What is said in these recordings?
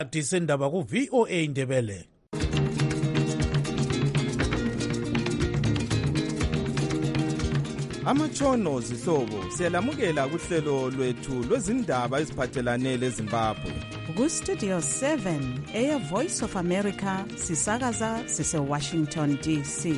Disendaba ku VOA Indebele. Amatshono zihlobo siyalamukela kuhlelo lwethu lwezindaba eziphathelane leZimbabwe. Ku Studio 7 Air Voice of America sisakaza sise Washington DC.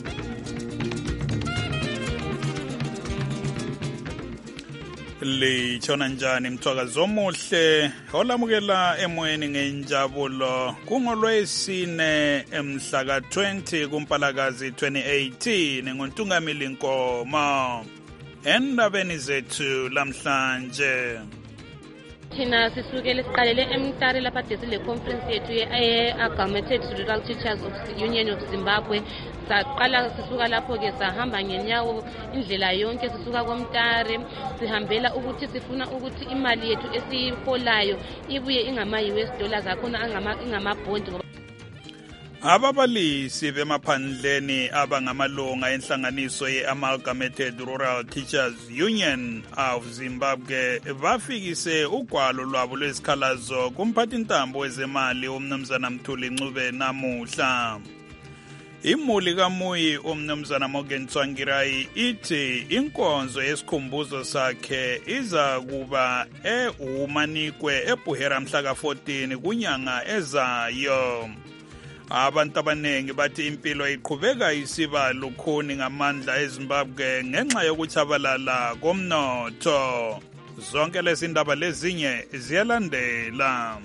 Litshona njani mthwakazi omuhle olamukela emoyeni ngenjabulo kungolwesine emhla ka-20 kuMpalakazi 2018 ngontungamili Nkomo endabeni zethu lamhlanje. Thina sisukele siqalele eMtare lapha desile conference yethu ye-Amalgamated Rural Teachers Union of Zimbabwe. Saqala sisuka lapho ke sahamba ngenyawo indlela yonke sisuka koMtare sihambela ukuthi sifuna ukuthi imali yethu esiyiholayo ibuye ingama-US dollars akhona ingama-bond. Ababalisi bemaphandleni abangamalunga enhlanganiso ye-Amalgamated Rural Teachers Union of Zimbabwe bafikise ugwalo lwabo lwesikhalazo kumphathintambo wezemali uMnumzana Mthuli Ncube namuhla. Imuli kaMuyi uMnumzana Morgan Tsvangirai ithi inkonzo yesikhumbuzo sakhe iza kuba eUmanikwe eBuhera mhla ka-14 kunyanga ezayo. Abantu abanengi bathi impilo iqhubeka isiba lukhuni ngamandla eZimbabwe ngenxa yokutshabalala komnotho. Zonke lezi ndaba lezinye ziyalandela.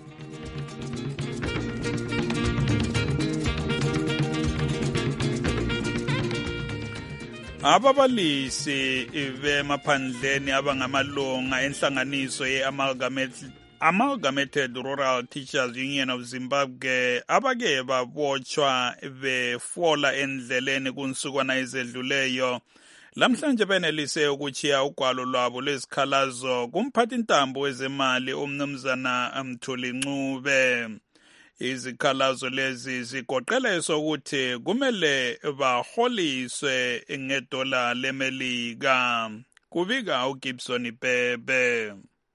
Ababalisi bemaphandleni abangamalunga enhlanganiso ye-Amalgamated Rural Teachers Union of Zimbabwe abake babotshwa befola endleleni kunsukwana ezedluleyo lamhlanje benelise ukuchiya ugwalo lwabo lwesikhalazo kumphathintambo wezemali uMnumzana Mthuli Ncube. Izikhalazo lezi zigoqela esokuthi kumele baholiswe ngedola leMelika. Kubika uGibson Bebe.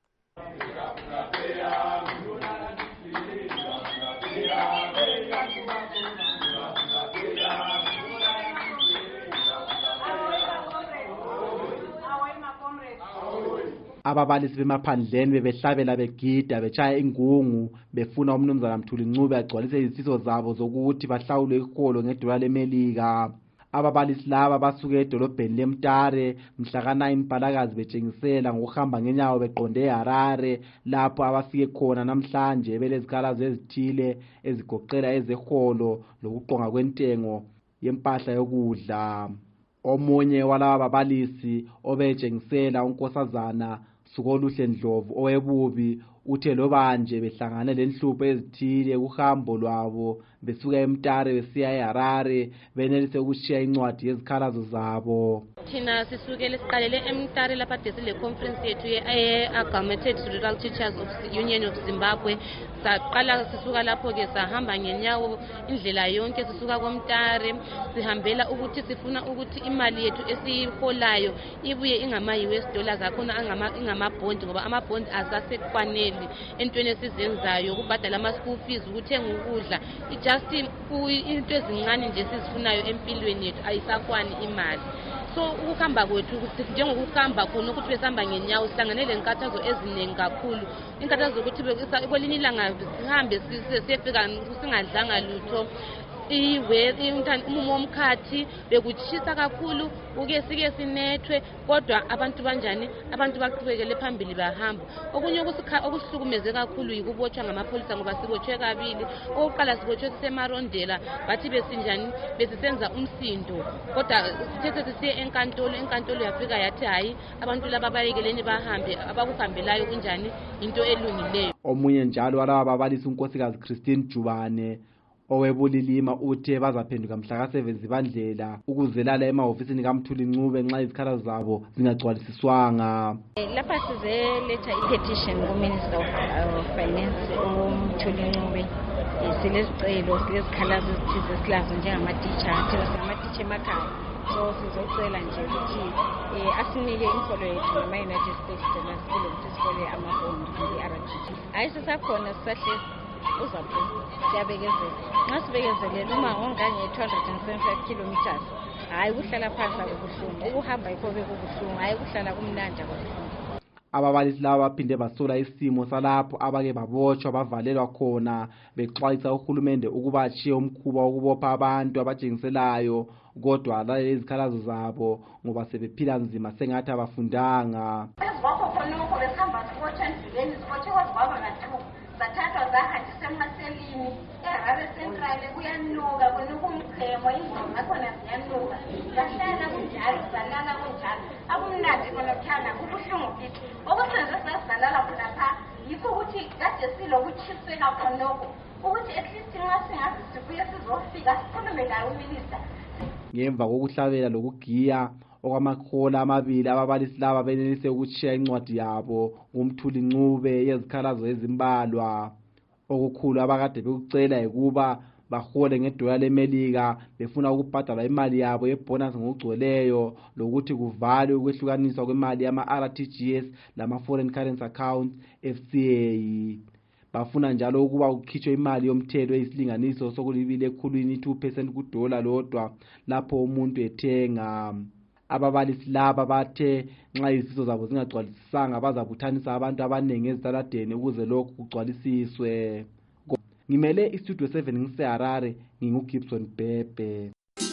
Ababalisi bemaphandleni bebehlabela begida betshaya ingungu befuna uMnumzana Mthuli Ncube agcwalise izifiso zabo zokuthi bahlawulwe iholo ngedola leMelika. Ababalisi laba basuke edolobheni leMtare mhla ka-9 Mpalakazi betshengisela ngokuhamba ngenyawo beqonde eHarare lapho abafike khona namhlanje belezikhalazo ezithile ezigoqela ezeholo lokuqonga kwentengo yempahla yokudla. Omunye walaba babalisi obetshengisela uNkosazana Sukoluhle Ndlovu owebubi uthe loba nje behlangane lenhlupho ezithile kuhambo lwabo besuka eMtare besiya eHarare benelise ukushiya incwadi yezikhalazo zabo. Thina sisukele siqalele eMtare lapha desile conference yethu ye-Amalgamated Rural Teachers Union of Zimbabwe. Saqala sisuka lapho ke sahamba ngenyawo indlela yonke sisuka koMtare sihambela ukuthi sifuna ukuthi imali yethu esiyiholayo ibuye ingama-US dollars akhona ingama-bond ngoba ama-bond asasekwaneli entweni esizenzayo kubhadala ama-school fees ukuthenga ukudla just into ezincane nje sizifunayo empilweni yethu ayisakwani imali. So ukuhamba kwethu njengokuhamba khona ukuthi besihamba ngenyawo sihlangane lenkathazo eziningi kakhulu. Inkathazo ukuthi kwelinye ilanga sihambe siyefika singadlanga lutho. Umumo womkhathi bekutshisa kakhulu uke sike sinethwe kodwa abantu banjani abantu baqhubekele phambili bahamba. Okunye okuhlukumeze kakhulu yikubotshwa ngamapholisa ngoba sibotshwe kabili. Oqala sibotshwe sisemarondela bathi besinjani besisenza umsindo kodwa sithethe sisiye enkantolo yafika yathi hayi abantu laba bayekeleni bahambe abakuhambelayo kunjani into elungileyo. Omunye njalo walaba babalisi uNkosikazi Christine Jubane owebulilima uthe bazaphenduka mhla ka-7 Zibandlela ukuzelala emahofisini kaMthuli Ncube nxa izikhalazo zabo zingagcwalisiswanga. Lapha sizeletha i-petition ku-Minister of Finance uMthuli Ncube. Silezicelo silezikhalazo ezithize silazo njengamatitsha thina singamatitsha emakhaya so sizocela nje ukuthi asinike inkolo yethu ngama-United States dollars kulokuthi sifole amabhondi kwi-RTG. Hayi sisakhona sisahlezi uzaphi siyabekezela. Nxa sibekezelele uma ngongange-275 kilometers, hayi kuhlala phansi akubuhlungu, ukuhamba yikho bekubuhlungu, hayi kuhlala kumnandi akubuhlungu. Ababalisi laba baphinde basola isimo salapho abake babotshwa bavalelwa khona bexwayisa uhulumende ukuba achiye umkhuba wokubopha abantu abajengiselayo, kodwa la izikhalazo zabo ngoba sebephila nzima sengathi abafundanga. Esibopho khonokho besihamba sibotshwa endleleni, sibotshwe kwazibaba ngathuku zathathwa zahanjiswa emaselini eHarare Central, kuyanuka kwenukumchemo, ingqondo zakhona ziyanuka, zahlala kunjalo zalala kunjalo, akumnandi konokuhlala kubuhlungu kithi. Okusenze sasilala khona pha yikho ukuthi kade silokutshiseka khonokho ukuthi at least nxa singazi sibuye sizofika sikhulume laye uminista. Ngemva kokuhlabela lokugiya okwamahola amabili, ababalisi laba benelise ukutshiya incwadi yabo ngumthuli ncube yezikhalazo ezimbalwa. Okukhulu abakade bekucela ukuba bahole ngedola leMelika befuna ukubhadala imali yabo yebonus ngokugcweleyo, lokuthi kuvalwe ukwehlukaniswa kwemali yama-RTGS lama-Foreign Currency Accounts FCA. Bafuna njalo ukuba kukhitshwe imali yomthelo eyisilinganiso sokulibile ekhulwini 2% kudola lodwa lapho umuntu ethenga. Ababalisi laba bathe nxa izifiso zabo zingagcwalisisanga bazabuthanisa abantu abaningi ezitaladeni ukuze lokhu kugcwalisiswe. Ngimele istudio 7 ngiseHarare, nginguGibson Bhebhe.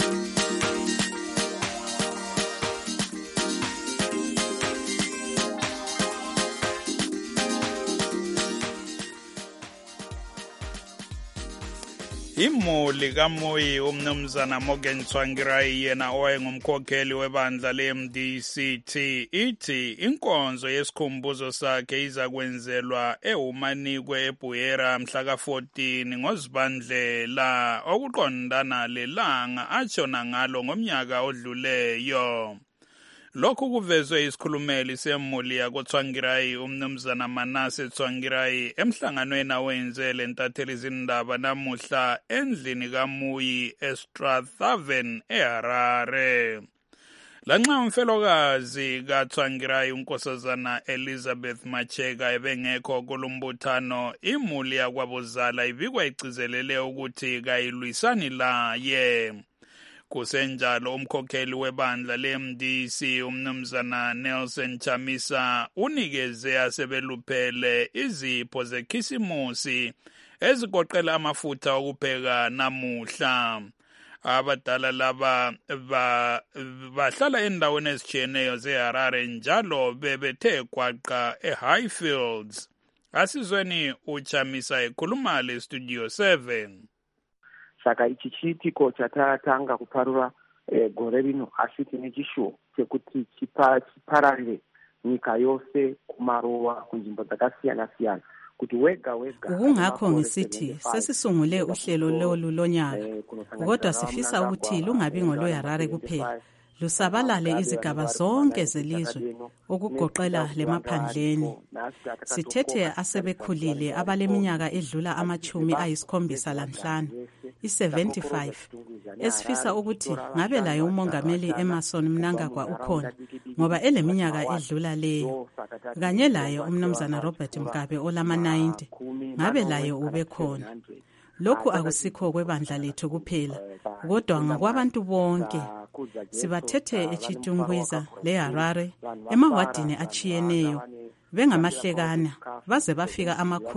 Imuli kaMoyi umnumzana Morgan Tsvangirai yena owayengumkhokheli webandla le-MDCT ithi inkonzo yesikhumbuzo sakhe izakwenzelwa eHumanikwe eBuyera mhla ka-14 ngoZibandlela okuqondana lelanga atshona ngalo ngomnyaka odluleyo. Lokhu kuvezwe isikhulumeli semuli yakoTsvangirai umnumzana Manase Tsvangirai emhlanganweni awenze lentatheli izindaba namuhla endlini kaMoyi eStrathaven eHarare. Lanxa umfelokazi kaTsvangirai unkosazana Elizabeth Macheka ebengekho kulombuthano, imuli yakwabuzala ibikwa igcizelele ukuthi kayilwisani laye. Kusenjalo umkhokheli webandla le-MDC umnumzana Nelson Chamisa unikeze asebeluphele izipho zekhisimusi ezigoqela amafutha okupheka namuhla. Abadala laba bahlala endaweni ezitshiyeneyo zeHarare njalo bebethe gwaqa eHighfields. Asizweni uChamisa ekhuluma leStudio 7. Saka ichi chiitiko chatatanga kuparura gore rino asi tine chishuwo chekuti chipararire nyika yose kumaruwa kunzvimbo dzakasiyana-siyana kuti wega kungakho ngisithi sesisungule uhlelo lolu lonyaka, kodwa sifisa ukuthi lungabi ngolweHarare kuphela, lusabalale izigaba zonke zelizwe okugoqela lemaphandleni. Sithethe asebekhulile abaleminyaka edlula 75 i-75 esifisa ukuthi ngabe laye umongameli Emmerson Mnangagwa ukhona ngoba eleminyaka edlula leyo, kanye laye umnumzana Robert Mugabe olama-90 ngabe laye ube khona. Lokhu akusikho kwebandla lethu kuphela, kodwa ngakwabantu bonke. Sibathethe eChitungwiza leHarare emawadini achiyeneyo bengamahlekana baze bafika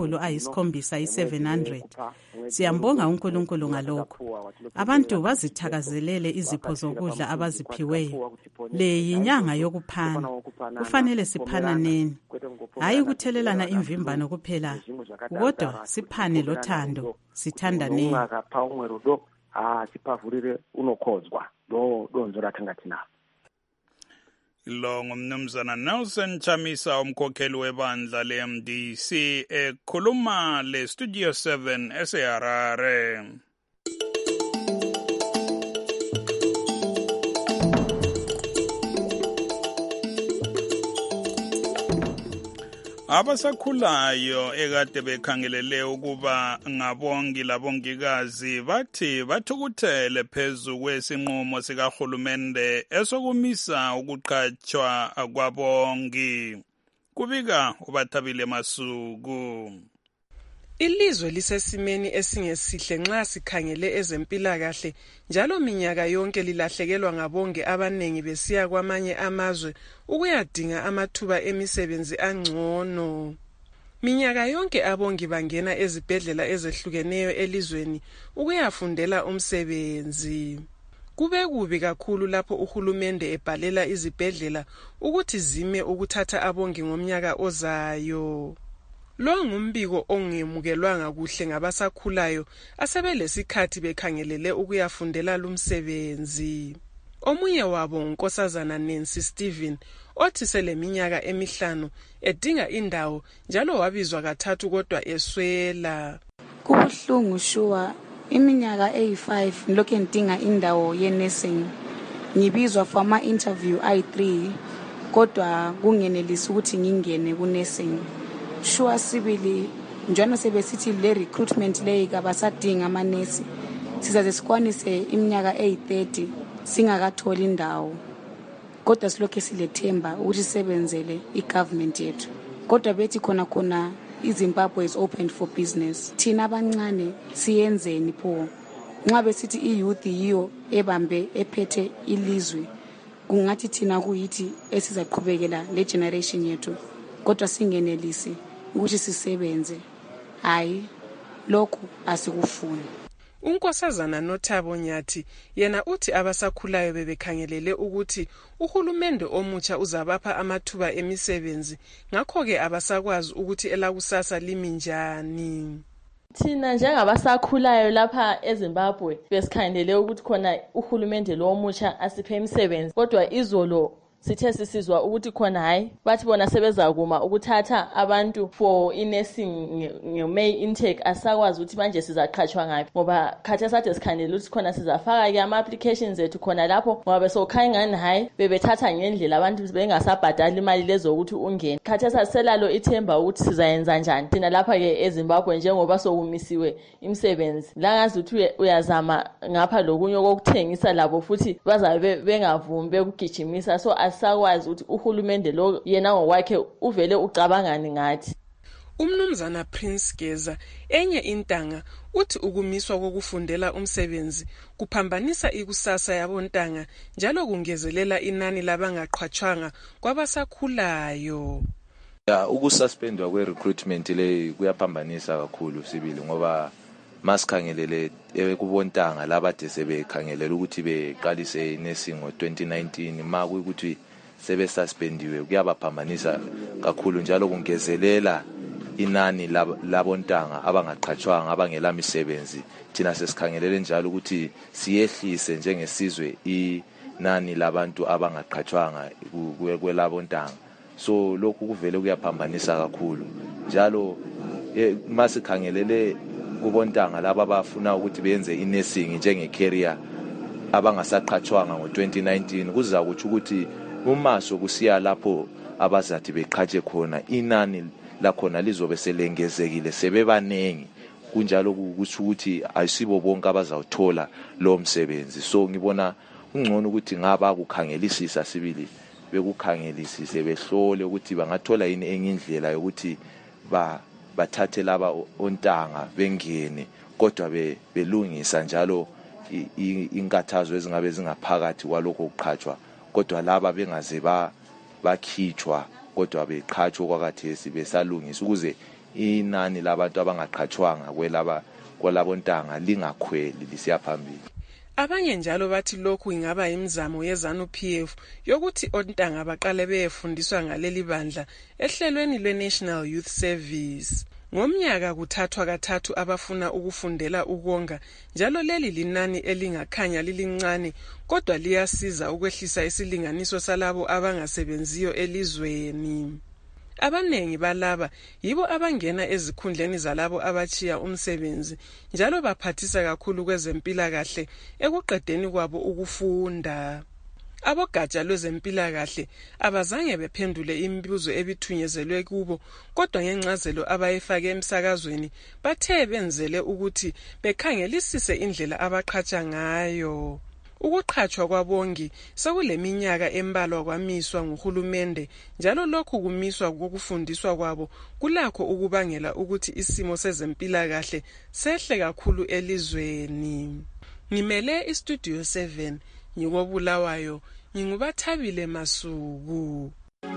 700. Siyambonga uNkulunkulu ngalokho. Abantu bazithakazelele izipho zokudla abaziphiweyo. Le yinyanga yokuphana. Kufanele siphananeni. Hayi ukuthelelana imvimbano kuphela, kodwa siphane lothando, sithandaneni. Sipavurire unokhodzwa donzo rathangati nalo. Lo ngumnumzana Nelson Chamisa umkhokheli webandla le-MDC ekhuluma leStudio 7 eseHarare. Abasakhulayo ekade bekhangelele ukuba ngabongi labongikazi bathi bathukuthele phezu kwesinqumo sikahulumende esokumisa ukuqhatshwa kwabongi. Kubika uBathabile Masuku. Ilizwe lisesimeni esingesihle nxa sikhangele ezempilakahle njalo minyaka yonke lilahlekelwa ngabonge abanengi besiya kwamanye amazwe ukuyadinga amathuba emisebenzi angcono. Minyaka yonke abongi bangena ezibhedlela ezehlukeneyo elizweni ukuyafundela umsebenzi. Kube kubi kakhulu lapho uhulumende ebhalela izibhedlela ukuthi zime ukuthatha abongi ngomnyaka ozayo. Lo ngumbiko ongemukelwanga kuhle ngabasakhulayo asebelesikhathi bekhangelele ukuyafundela lumsebenzi. Omunye wabo uNkosazana Nancy Steven othi seleminyaka emihlanu edinga indawo njalo wabizwa kathathu kodwa eswela. Kubuhlungu shuwa iminyaka 5 ngilokhu ngidinga indawo ye-nursing. Ngibizwa for ama interview ay3 kodwa kungenelisi ukuthi ngingene ku-nursing. Shuwa sibili njalo sebesithi le recruitment leyi kabasadinga amanesi sizaze sikwanise iminyaka 30 singakatholi indawo kodwa silokhu silethemba ukuthi sisebenzele igovernment yethu kodwa bethi khona iZimbabwe is open for business. Thina abancane siyenzeni pho nxa besithi iyouth yiyo ebambe ephethe ilizwe kungathi thina kuyithi esizaqhubekela le generation yethu kodwa singenelisi ukuthi sisebenze. Hayi lokho asikufuni. Unkosazana Nothabo Nyathi yena uthi abasakhulayo bebekhangelele ukuthi uhulumende omutsha uzabapha amathuba emisebenzi ngakho ke abasakwazi ukuthi elakusasa limi njani. Thina njengabasakhulayo lapha eZimbabwe besikhangelele ukuthi khona uhulumende lo omutsha asiphe imisebenzi kodwa izolo sithe sisizwa ukuthi khona hayi bathi bona sebezakuma ukuthatha abantu for nursing nge-May intake asakwazi ukuthi manje sizaqhatshwa ngaphi ngoba khathe sathe sikhanele ukuthi khona sizafaka ke ama applications ethu khona lapho ngoba besokhaya ngani hayi bebethatha ngendlela abantu bengasabhadali imali lezo ukuthi ungene. Khathe saselalo ithemba ukuthi sizayenza njani thina lapha ke eZimbabwe njengoba sokumisiwe imisebenzi la ngazi ukuthi uyazama ngapha lokunye kokuthengisa labo futhi bazabe bengavumi bekugijimisa so sakwazi ukuthi uhulumende lo yena ngokwakhe uvele ucabangani ngathi. Umnumzana Prince Geza enye intanga uthi ukumiswa kokufundela umsebenzi kuphambanisa ikusasa yabontanga njalo kungezelela inani labangaqhwatshwanga kwabasakhulayo. Ukususpendwa kwe-recruitment le kuyaphambanisa kakhulu sibili ngoba masikhangelele kubontanga labade sebekhangelela ukuthi beqalise inursing ngo-2019 ma kuyikuthi sebesuspendiwe kuyabaphambanisa kakhulu njalo kungezelela inani labontanga abangaqhatshwanga abangela misebenzi. Thina sesikhangelele njalo ukuthi siyehlise njengesizwe inani labantu abangaqhatshwanga kwelabontanga. So lokhu kuvele kuyaphambanisa kakhulu njalo masikhangelele kubontanga laba abafuna ukuthi benze inursing njenge-career abangasaqhatshwanga ngo-2019 kuza kuthi ukuthi umaso kusiya lapho abazathi beqhatshe khona inani lakhona lizobe selengezekile sebebanengi kunjalo kusho ukuthi ayisibo bonke abazawuthola lo msebenzi. So ngibona ungcono ukuthi ngaba kukhangelisisa sibili bekukhangelisise behlole ukuthi bangathola yini enye indlela yokuthi bathathe laba ontanga bengene kodwa belungisa njalo inkathazo ezingabe zingaphakathi kwalokho ukuqhatshwa kodwa laba bengaze bakhitshwa kodwa beqhatshwa kwakathesi besalungisa ukuze inani labantu abangaqhatshwanga kwalabontanga lingakhweli lisiya phambili. Abanye njalo bathi lokhu ingaba imizamo yeZANU-PF yokuthi ontanga baqale beyefundiswa ngaleli bandla ehlelweni lwe-National Youth Service. Ngomnyaka kuthathwa kathathu abafuna ukufundela ukonga njalo leli linani elingakhanya lilincane kodwa liyasiza ukwehlisa isilinganiso salabo abangasebenziyo elizweni. Abanengi balaba yibo abangena ezikhundleni zalabo abachiya umsebenzi njalo baphathisa kakhulu kwezempilakahle ekuqedeni kwabo ukufunda. Abogatsha lwezempilakahle abazange bephendule imibuzo ebithunyezelwe kubo, kodwa ngencazelo abayifake emsakazweni bathe benzele ukuthi bekhangelisise indlela abaqhatsha ngayo. Ukuqhatshwa kwabongi sekuleminyaka embalwa kwamiswa nguhulumende, njalo lokhu kumiswa kokufundiswa kwabo kulakho ukubangela ukuthi isimo sezempilakahle sehle kakhulu elizweni. Ngimele iStudio 7 ngikobulawayo, ngingubathabile Masuku.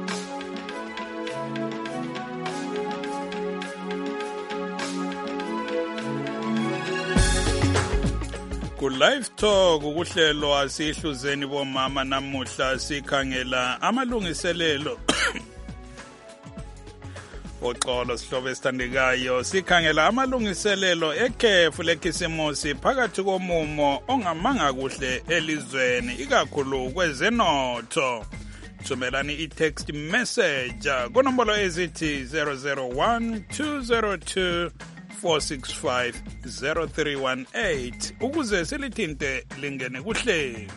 Ku live talk ukuhlelo asihluzeni bomama namuhla sikhangela amalungiselelo oxolo sihlobo esithandekayo, sikhangela amalungiselelo ekhefu lekhisimusi phakathi komumo ongamanga kuhle elizweni ikakhulu kwezenotho. Thumelani i-text message kunombolo ezithi 001 202 465 0318 ukuze silithinte lingene kuhlelo.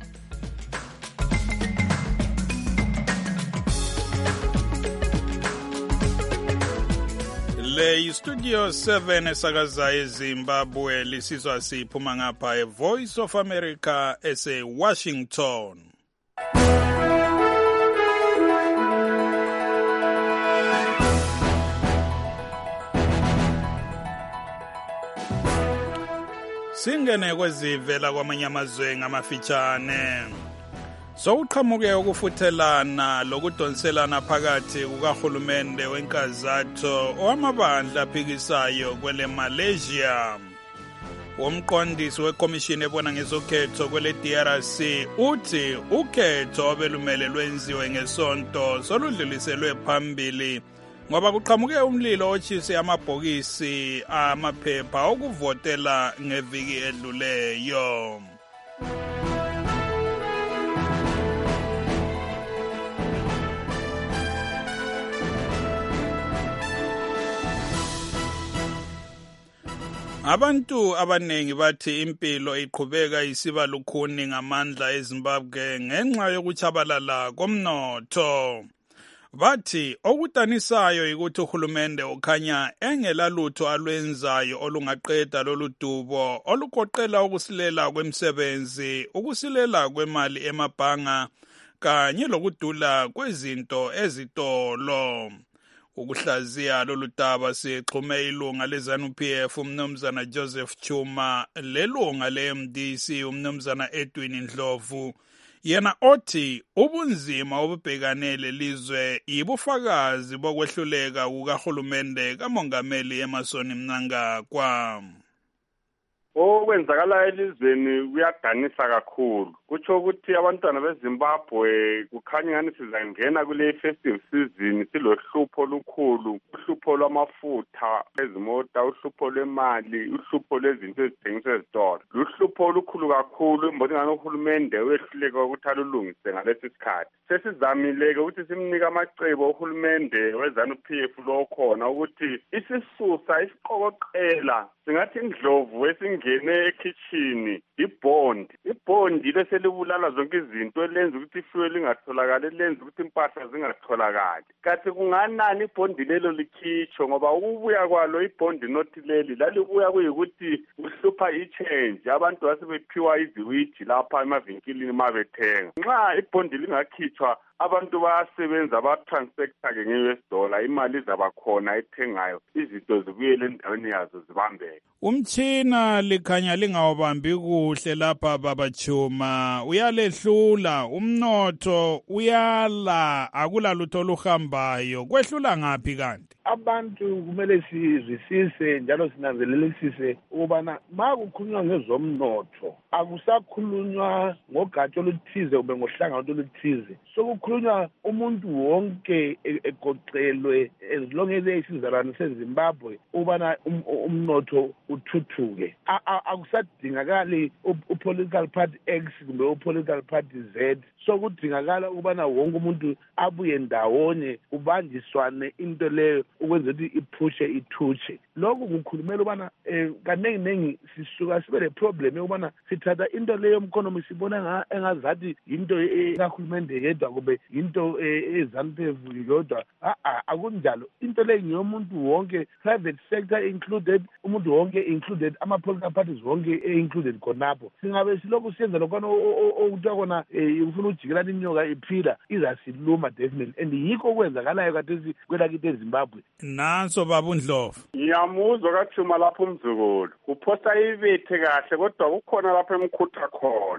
Le Studio 7 esakaza eZimbabwe lisizwa siphuma ngapha eVoice of America ese-Washington. Singene kwezivela kwamanye amazwe ngamafitshane. Sokuqhamuke ukufuthelana lokudonselana phakathi kukahulumende wenkazatho owamabandla aphikisayo kwele Malaysia. Umqondisi wekomishini ebona ngezokhetho kwele DRC uthi ukhetho obelumele lwenziwe ngesonto soludluliselwe phambili ngoba kuqhamuke umlilo otshise amabhokisi amaphepha okuvotela ngeviki edluleyo. Abantu abanengi bathi impilo iqhubeka isiba lukhuni ngamandla eZimbabwe ngenxa yokuchabalala komnotho. Bathi okudanisayo ukuthi uhulumende ukhanya engelalutho alwenzayo olungaqeda lolu dubo olugoqela ukusilela kwemisebenzi, ukusilela kwemali emabhanga kanye lokudula kwezinto ezitolo. Ukuhlaziya lolu daba sixhume ilunga leZANU-PF umnumzana Joseph Chuma, lelunga le-MDC umnumzana Edwin Ndlovu, yena othi ubunzima obubhekane lelizwe yibufakazi bokwehluleka kukahulumende kamongameli Emmerson Mnangagwa. Okwenzakala elizweni kuyadanisa kakhulu. Kutsho ukuthi abantwana beZimbabwe kukhanya ngani sizangena kule festive season silohlupho olukhulu, uhlupho lwamafutha ezimota, uhlupho lwemali, uhlupho lwezinto ezithengiswa ezitolo. Luhlupho olukhulu kakhulu imboni ngani uhulumende wehluleka ukuthi alulungise ngalesi sikhathi. Sesizamile-ke ukuthi simnike amacebo uhulumende weZANU-PF lo khona ukuthi isisusa isiqokoqela singathi Ndlovu esingene ekitchen ibondi leselibulala zonke izinto elenza ukuthi ifuel lingatholakali, elenza ukuthi impahla zingatholakali. Kathi kunganani ibondi lelo likhitshwe ngoba ukubuya kwalo ibondi nothi leli lalibuya kuyikuthi uhlupha i-change, abantu basebephiwa iziwiji lapha emavinkilini mabethenga. Nxa ibondi lingakhitshwa abantu bayasebenza batransacta-ke nge-US dollar, imali izaba khona ethengayo, izinto zibuyele endaweni yazo zibambeke. Umtshina likhanya lingawubambi kuhle lapha Baba Chuma, uyalehlula, umnotho uyala, akulalutho oluhambayo. Kwehlula ngaphi kanti? Abantu kumele sizwisise njalo sinanzelelisise ukubana makukhulunywa ngezomnotho akusakhulunywa ngogatsha oluthize ube ngohlanga oluthize, sokukhulunywa umuntu wonke egoqelwe as long as isizalwane seZimbabwe ubana umnotho uthuthuke. Akusadingakali upolitical party X kumbe upolitical party Z, sokudingakala ukubana wonke umuntu abuye ndawonye kubanjiswane into leyo ukwenza ukuthi iphushe ithutshe. Lokhu ngikhulumela ubana kaningi sisuka sibe le problem yokubana sithatha into leyo yomkhonomi sibona engazathi into kahulumende yedwa kube into eZANU-PF yodwa. Akunjalo. Into leyo ngiyomuntu wonke, private sector included, umuntu wonke included, ama-political parties wonke included khonapho. Singabe silokhu siyenza lokhona okuthiwa khona ufuna ujikelana inyoka iphila izasiluma definitely, and yikho okwenzakalayo khathesi kwelakithi eZimbabwe. Nanso baba uNdlovu. Ngiyamuzwa kathuma lapho umzukulu uphosta ibethe kahle kodwa kukhona lapho emkhutha khona.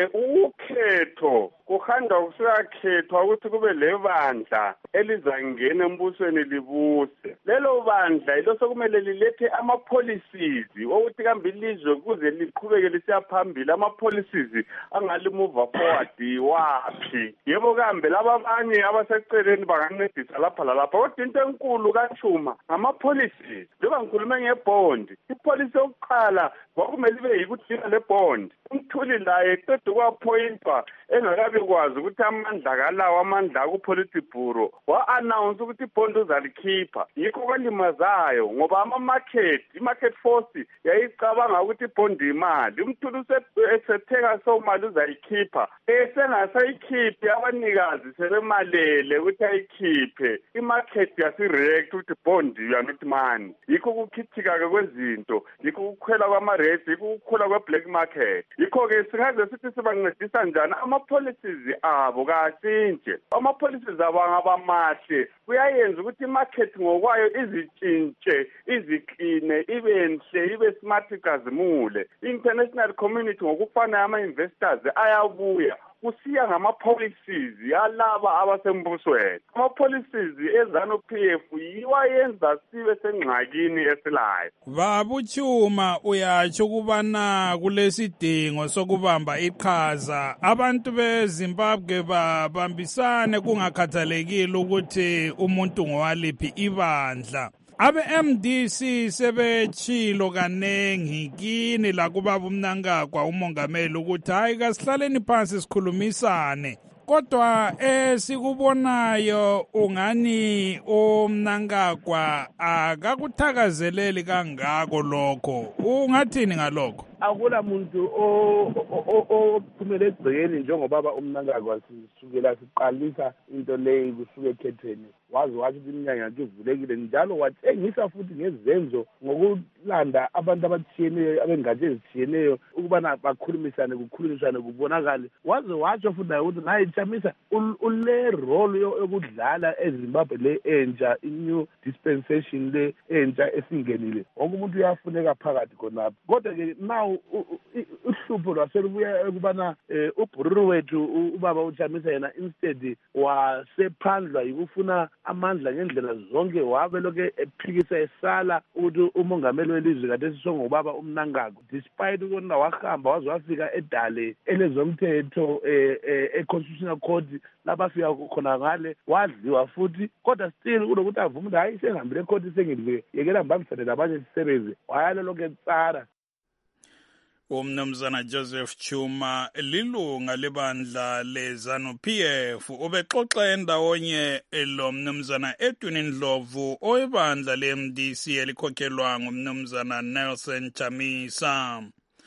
Ukhetho kuhanda kusuyakhethwa ukuthi kube lebandla elizangena embusweni libuse. Lelo bandla ilo sokumele lilethe ama-policies ukuthi kambe ilizwe kuze liqhubeke lisiya phambili, ama-policies angalimuva forward waphi. Yebo kambe laba abanye abaseceleni bangancedisa lapha lalapha, kodwa into enkulu kathuma ngama-policies. Njengoba ngikhulume ngebond, ipolicy yokuqala kwakumele ibe yikuthi le bond umthuli laye eqeda kwaphointwa engakabi kwazi ukuthi amandla kalawo, amandla ku-policy bureau wa-announce ukuthi ibhondi uzalikhipha. Yikho kwalimazayo ngoba i-market force yayicabanga ukuthi ibhondi imali, umthuli esetheka somali uzayikhipha, esengasayikhiphi abanikazi sebemalele ukuthi ayikhiphe. I-market yasireact ukuthi bond you are not money. Yikho kukhithika-ke kwezinto, yikho kukhwela kwama-rates, yikho kukhula kwe-black market. Yikho-ke singaze sithi sibancedisa njani ama-policies abo kasintshe. Ama-policies abo angaba mahle, kuyayenza ukuthi i-market ngokwayo izitshintshe, izikline, ibe nhle, ibe smart, ikazimule. I-international community ngokufanayo ama-investors ayabuya kusiya ngama-policies yalaba abasembusweni. Ama-policies eZANU-PF yiwayenza sibe sengxakini esilayo. Baba uChuma uyatsho ukubana kulesidingo sokubamba iqhaza abantu beZimbabwe babambisane kungakhathalekile ukuthi umuntu ngowaliphi ibandla. Abe-MDC sebetshilo kanengi kini la kubaba uMnangagwa umongameli ukuthi hayi kasihlaleni phansi sikhulumisane, kodwa sikubonayo ungani uMnangagwa akakuthakazeleli kangako lokho. Ungathini ngalokho? Akula muntu ophumele egcekeni njengobaba uMnangagwa sisukela siqalisa into leyi kusuka ekhetheni. Wazi wathi iminyaka yakhe ivulekile njalo watshengisa futhi ngezenzo ngokulanda abantu abatshiyeneyo abengatshe ezitshiyeneyo ukubana bakhulumisane kubonakale. Waze watsho futhi naye ukuthi naye Chamisa ule role yokudlala eZimbabwe le entsha, i-new dispensation le entsha esingenile. Wonke umuntu uyafuneka phakathi khonapho. Kodwa-ke now uhlupho lwaselubuya ukubana ubhururu wethu ubaba uChamisa yena instead wasephandlwa yikufuna amandla ngendlela zonke, wabe lokhu ephikisa esala ukuthi umongameli welizwe kade sisongobaba uMnangagwa, despite ukuthi wahamba waze wafika edale elezomthetho e-constitutional court lapha afika khona ngale wadliwa futhi, kodwa still kulokuthi avume ukuthi hayi sengihambile ecourt sengidliwe yekela ngibambisane labanye sisebenze, wayalo lokhu etsara. Umnumzana Joseph Chuma lilunga lebandla leZANU-PF ubexoxa endawonye lo mnumzana Edwin Ndlovu oyibandla le-MDC elikhokhelwa ngumnumzana Nelson Chamisa.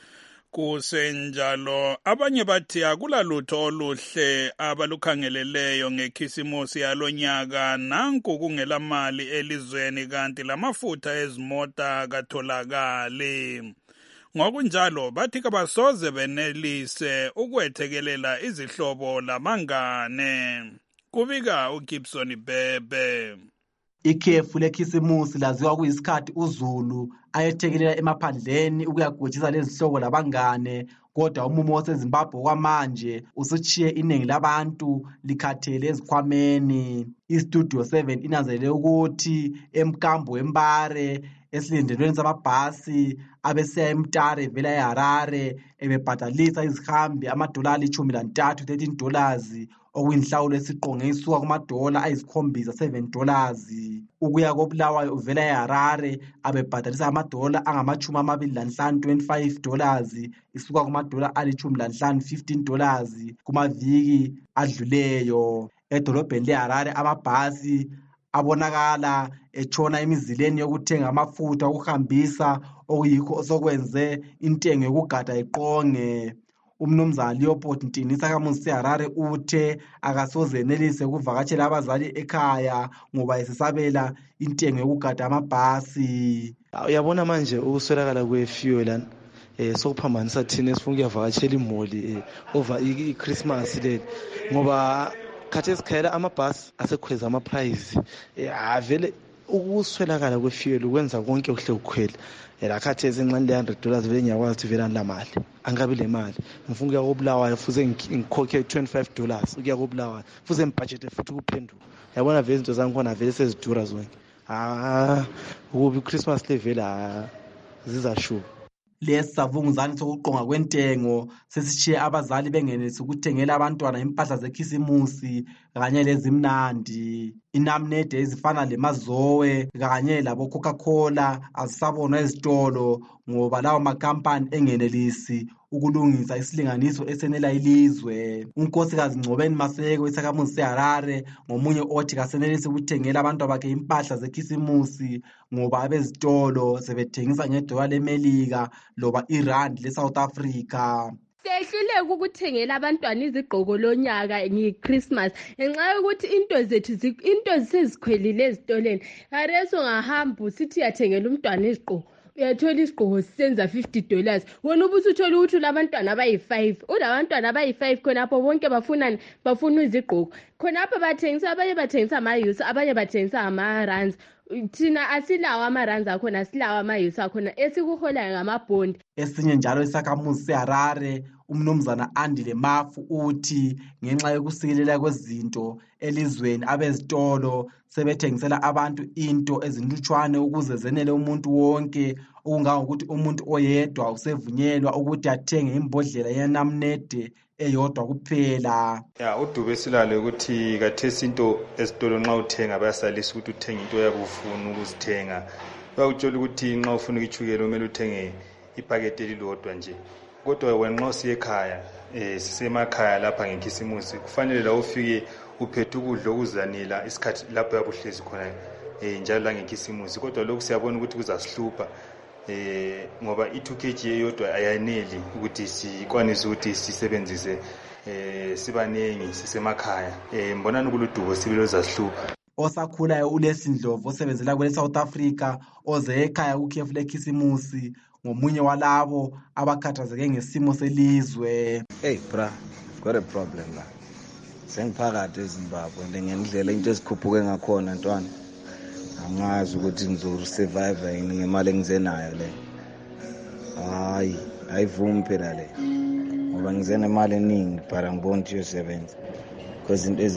Kusenjalo abanye bathi akulalutho oluhle abalukhangeleleyo ngekhisimusi yalonyaka, nanku kungelamali elizweni kanti lamafutha ezimota katholakali. Ngokunjalo bathi kabasoze benelise ukwethekelela izihlobo labangane. Kubika uGibson Bebe. Ikhefu lekhisimusi laziwa kuyisikhathi uZulu ayethekelela emaphandleni ukuyagwetshisa lezihlobo labangane, kodwa umumo waseZimbabwe kwamanje usuchiye iningi labantu likhathele ezikhwameni. Istudio 7 inanzelele ukuthi emkambo wembare esilindelweni samabhasi abesiya eMtare vela eHarare ebebhadalisa izihambi amadollar $13, $13, okuyinhlawulo esiqonge isuka kumadola ayizikhombisa $7. Ukuya koBulawayo uvela eHarare abebhadalisa amadola angama-25, $25, isuka kumadola ali-15, $15 kumaviki adluleyo. Edolobheni leHarare amabhasi abonakala etshona emizileni yokuthenga amafutha okuhambisa okuyikho osokwenze intengo yokugada iqonge. Umnumzana Leopold Ntinisa kamusi Harare uthe akasoze enelise ukuvakatshela abazali ekhaya ngoba esesabela intengo yokugada amabhasi. Uyabona manje ukuswelakala kwe-fuel lana sokuphambanisa thina esifuna ukuyavakatshela imoli over i-Christmas le ngoba khathi esikhayela amabhasi asekhweza ama-price vele ukuswelakala kwe-fuel ukwenza konke kuhle kukhwela. Khathi ezincane le$100 vele ngiyakwazi ukuthi vele la mali angabi le mali ngifuna ukuya koBulawayo fuze ngikhokhe $25 ukuya koBulawayo fuze ngibudgete futhi ukuphenduka. Yabona vele izinto zami khona vele sezidura zonke ukuba iChristmas le vele zizashuba. Lesi savunguzane sokuqonga kwentengo sesishiye abazali bengenelisi ukuthengela abantwana impahla zekhisimusi kanye lezimnandi. Inamnede ezifana leMazoe kanye labo Coca-Cola azisabonwa ezitolo ngoba lawo makampani engenelisi ukulungisa isilinganiso esenela ilizwe. Unkosikazi Ngcobeni Maseko isakhamuzi seHarare ngomunye othi kasenelisi ukuthengela abantu bakhe impahla zekhisimusi ngoba abezitolo sebethengisa ngedola leMelika loba iRand leSouth Africa. Sehluleka ukuthengela abantwana izigqoko lonyaka ngeChristmas ngenxa yokuthi into sezikhwelile ezitoleni. Areso ngahamba usithi yathengela umntwana izigqoko uyathola isigqoko sisenza $50 wena ubusuthola ukuthi labantwana abayi5 ulabantwana abayi5 khonapho bonke bafuna izigqoko khonapho bathengisa abanye bathengisa amayusi abanye bathengisa ama-rands. Thina asilawo ama-rands akhona asilawo amayusi akhona esikuholayo ngamabhondi. Esinye njalo isakhamuzi seHarare umnumzana Andile Mafu uthi ngenxa yokusikelela kwezinto elizweni abezitolo sebethengisela abantu into ezinlutshwane ukuze zenele umuntu wonke okungangokuthi umuntu oyedwa usevunyelwa ukuthi athenge imbodlela yenamnede eyodwa kuphela. Udube silale ukuthi kathesi into esitolo nxa uthenga bayasalisa ukuthi uthenge into yakufuna ukuzithenga. Bayakutshela ukuthi nxa ufuna ichukela kumele uthenge ipaketi elilodwa nje. Kodwa wena nxa usiye ekhaya sisemakhaya lapha ngekhisimusi kufanele la ufike uphethe ukudla okuzanela isikhathi lapho yabuhlezi khona njalo la ngekhisimusi. Kodwa lokhu siyabona ukuthi kuzasihlupha ngoba i2 kg eyodwa ayaneli ukuthi sikwanise ukuthi sisebenzise sibanengi sisemakhaya. Mbonani kuludubo sibilo zazihlupha. Osakhulayo uLesindlovu osebenzela kwele South Africa oze ekhaya kukhefu lekhisimusi ngomunye walabo abakhathazeke ngesimo selizwe. Hey bra, got a problem la. Sengiphakathi eZimbabwe ngendlela into ezikhuphuke ngakhona ntwana. Angazi ukuthi ngizosurvive yini ngemali engize nayo le. Ayivumi phela le. Ngoba ngize nemali eningi para ngibona ukuthi yosebenza. Because into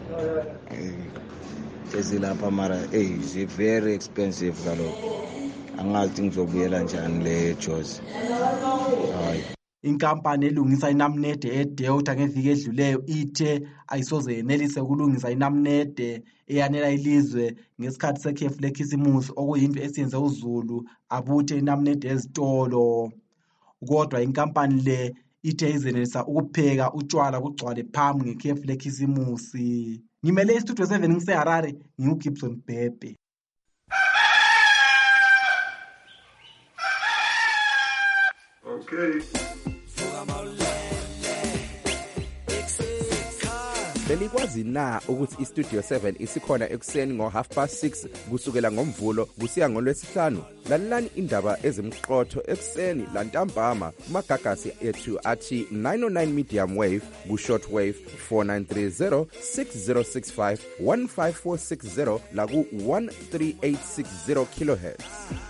ezilapha mara is very expensive kaloku. Angazi ngizobuyela njani le Jozi. Inkampani elungisa inamnede eDelta ngeviki edluleyo ithe ayisoze yenelise ukulungisa inamnede eyanela ilizwe ngesikhathi sekhefu lekhisimusi okuyinto esiyenze uZulu abuthe inamnede ezitolo. Kodwa inkampani le ithe izenelisa ukupheka utshwala kugcwale phambi ngekhefu lekhisimusi. Ngimele iStudio 7 ngiseHarare ngiuGibson Bhebhe. Okay. Belikwazi na ukuthi iStudio 7 isikhona ekuseni ngo6:30 kusukela ngoMvulo kusiya ngoLwesihlanu? Lalelani indaba ezimqotho ekuseni lantambama kumagagasi ethu athi 909 medium wave ku shortwave 4930 6065 15460 la ku 13860 kHz.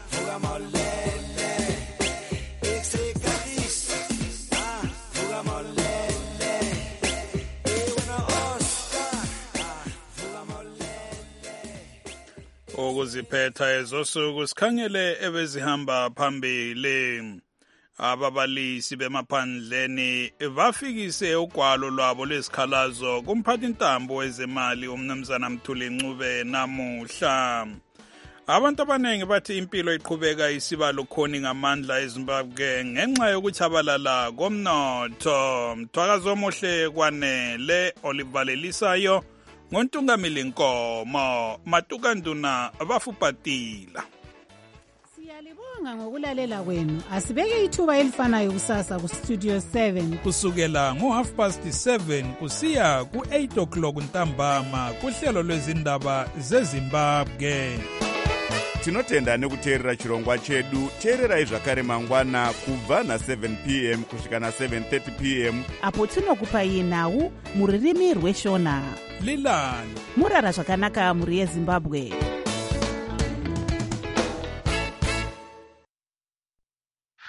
Ukuziphetha ezosuku sikhangele ebezihamba phambili. Ababalisi bemaphandleni bafikise ugwalo lwabo lesikhalazo kumphathintambo wezemali umnumzana Mthuli Ncube namuhla. Abantu abaningi bathi impilo iqhubeka isiba lukhoni ngamandla eZimbabwe ngenxa yokuchabalala komnotho. Mthwakazo omuhle kwanele olivalelisayo ngontungameli Nkomo Matukanduna Bafupatila. Siyalibonga ngokulalela kwenu. Asibeke ithuba elifanayo kusasa ku Studio 7 kusukela ngo7:30 kusiya ku8 o'clock ntambama kuhlelo lwezindaba zeZimbabwe. Tinotenda nekuteerera chirongwa chedu. Teererai zvakare mangwana kubva na7 p.m. kusvika na7:30 p.m. apo tinokupai nhau muririmi rweshona. Lilani murara zvakanaka muri yeZimbabwe.